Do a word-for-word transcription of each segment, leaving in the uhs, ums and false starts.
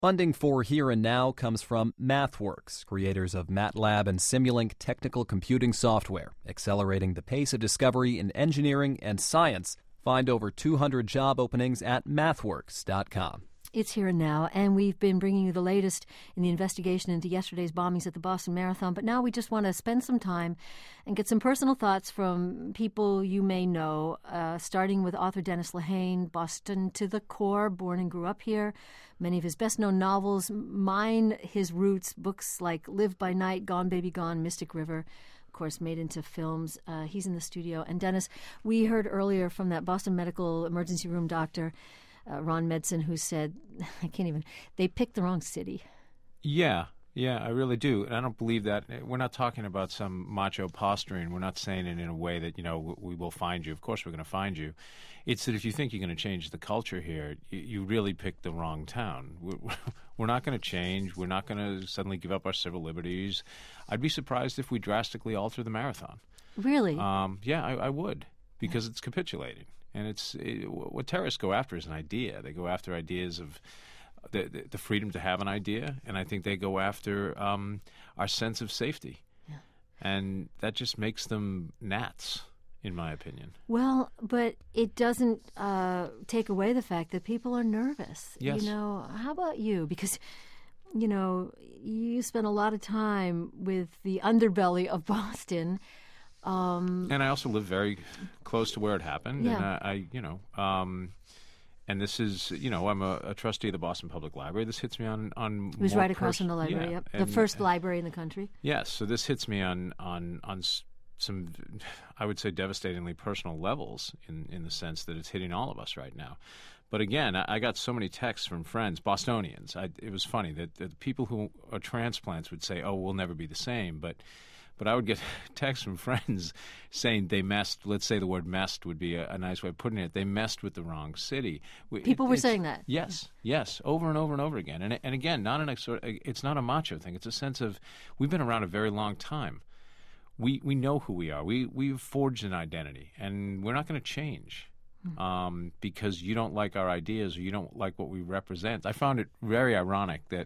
Funding for Here and Now comes from MathWorks, creators of MATLAB and Simulink technical computing software, accelerating the pace of discovery in engineering and science. Find over two hundred job openings at mathworks dot com. It's Here and Now, and we've been bringing you the latest in the investigation into yesterday's bombings at the Boston Marathon. But now we just want to spend some time and get some personal thoughts from people you may know, uh, starting with author Dennis Lehane, Boston to the core, born and grew up here. Many of his best-known novels mine his roots, books like Live by Night, Gone Baby Gone, Mystic River, of course, made into films. Uh, he's in the studio. And Dennis, we heard earlier from that Boston Medical Emergency Room doctor, Uh, Ron Medson, who said, I can't even, they picked the wrong city. Yeah, yeah, I really do. And I don't believe that. We're not talking about some macho posturing. We're not saying it in a way that, you know, we will find you. Of course we're going to find you. It's that if you think you're going to change the culture here, you, you really picked the wrong town. We're, we're not going to change. We're not going to suddenly give up our civil liberties. I'd be surprised if we drastically alter the marathon. Really? Um, yeah, I, I would, because it's capitulating. And it's it, what terrorists go after is an idea. They go after ideas of the, the, the freedom to have an idea, and I think they go after um, our sense of safety. Yeah. And that just makes them gnats, in my opinion. Well, but it doesn't uh, take away the fact that people are nervous. Yes. You know, how about you? Because, you know, you spend a lot of time with the underbelly of Boston. Um, and I also live very close to where it happened. Yeah. And I, I you know, um, and this is, you know, I'm a, a trustee of the Boston Public Library. This hits me on on. It was more right across pers- from the library. Yeah. Yep, And, the first library in the country. Yes, so this hits me on on on some, I would say, devastatingly personal levels in in the sense that it's hitting all of us right now. But again, I, I got so many texts from friends, Bostonians. I, it was funny that, that people who are transplants would say, "Oh, we'll never be the same," but. But I would get texts from friends saying they messed, let's say the word messed would be a, a nice way of putting it, they messed with the wrong city. People it, were saying that? Yes, yes, over and over and over again. And and again, not in a sort of, it's not a macho thing. It's a sense of we've been around a very long time. We we know who we are. We, we've forged an identity, and we're not going to change hmm. um, because you don't like our ideas or you don't like what we represent. I found it very ironic that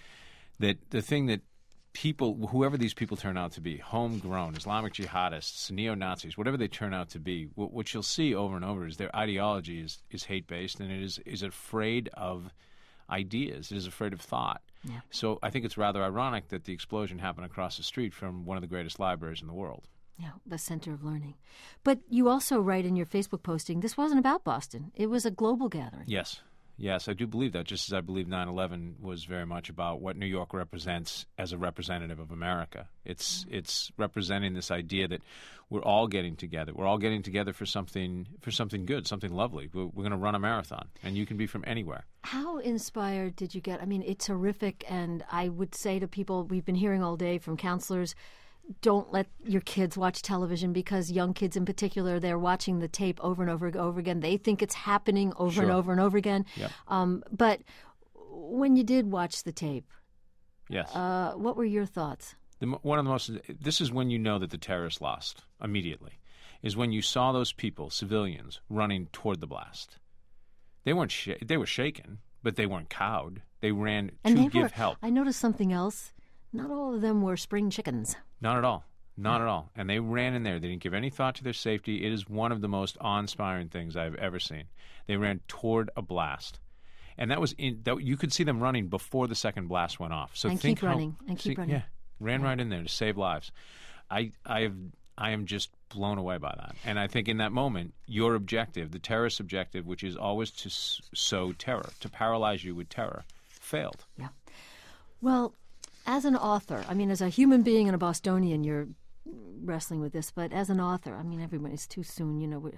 that the thing that people, whoever these people turn out to be, homegrown, Islamic jihadists, neo-Nazis, whatever they turn out to be, what, what you'll see over and over is their ideology is, is hate-based and it is, is afraid of ideas. It is afraid of thought. Yeah. So I think it's rather ironic that the explosion happened across the street from one of the greatest libraries in the world. Yeah, the center of learning. But you also write in your Facebook posting, this wasn't about Boston. It was a global gathering. Yes. Yes, I do believe that, just as I believe nine eleven was very much about what New York represents as a representative of America. It's mm-hmm. it's representing this idea that we're all getting together. We're all getting together for something for something good, something lovely. We're, we're going to run a marathon, and you can be from anywhere. How inspired did you get? I mean, it's horrific, and I would say to people, we've been hearing all day from counselors, don't let your kids watch television because young kids in particular, they're watching the tape over and over and over again. They think it's happening over sure. and over and over again. Yep. Um, but when you did watch the tape, yes, uh, what were your thoughts? The, one of the most, this is when you know that the terrorists lost immediately, is when you saw those people, civilians, running toward the blast. They weren't, sh- they were shaken, but they weren't cowed. They ran and to they give were, help. I noticed something else. Not all of them were spring chickens. Not at all. Not at all. And they ran in there. They didn't give any thought to their safety. It is one of the most awe-inspiring things I've ever seen. They ran toward a blast. And that was in that you could see them running before the second blast went off. So and think keep how, running. And keep see, running. Yeah. Ran right in there to save lives. I I have I am just blown away by that. And I think in that moment, your objective, the terrorist objective, which is always to s- sow terror, to paralyze you with terror, failed. Yeah. Well, as an author, I mean, as a human being and a Bostonian, you're wrestling with this, but as an author, I mean, everyone, it's too soon, you know.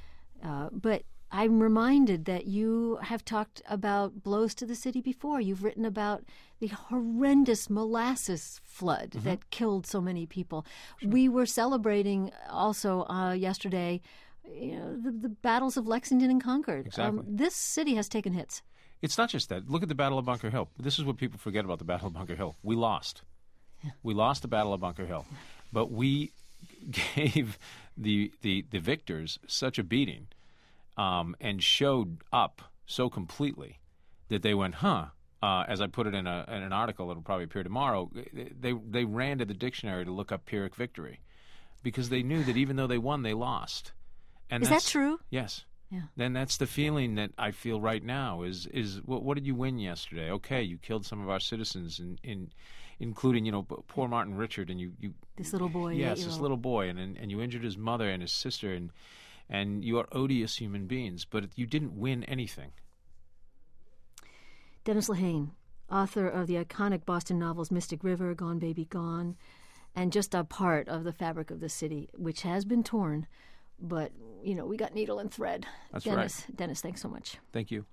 Uh, but I'm reminded that you have talked about blows to the city before. You've written about the horrendous molasses flood mm-hmm. that killed so many people. Sure. We were celebrating also uh, yesterday, you know, the, the battles of Lexington and Concord. Exactly. Um, this city has taken hits. It's not just that. Look at the Battle of Bunker Hill. This is what people forget about the Battle of Bunker Hill. We lost. Yeah. We lost the Battle of Bunker Hill. But we gave the the, the victors such a beating um, and showed up so completely that they went, huh, uh, as I put it in, a, in an article that'll probably appear tomorrow, they they ran to the dictionary to look up Pyrrhic victory because they knew that even though they won, they lost. And Is that true? Yes. Yeah. Then that's the feeling that I feel right now is is what, what did you win yesterday? Okay, you killed some of our citizens, in, in including, you know, poor Martin Richard, and you, you This little boy. yes, this little boy, and, and and you injured his mother and his sister, and and you are odious human beings, but you didn't win anything. Dennis Lehane, author of the iconic Boston novels Mystic River, Gone Baby Gone, and just a part of the fabric of the city, which has been torn, but, you know, we got needle and thread. That's Dennis, right. Dennis, thanks so much. Thank you.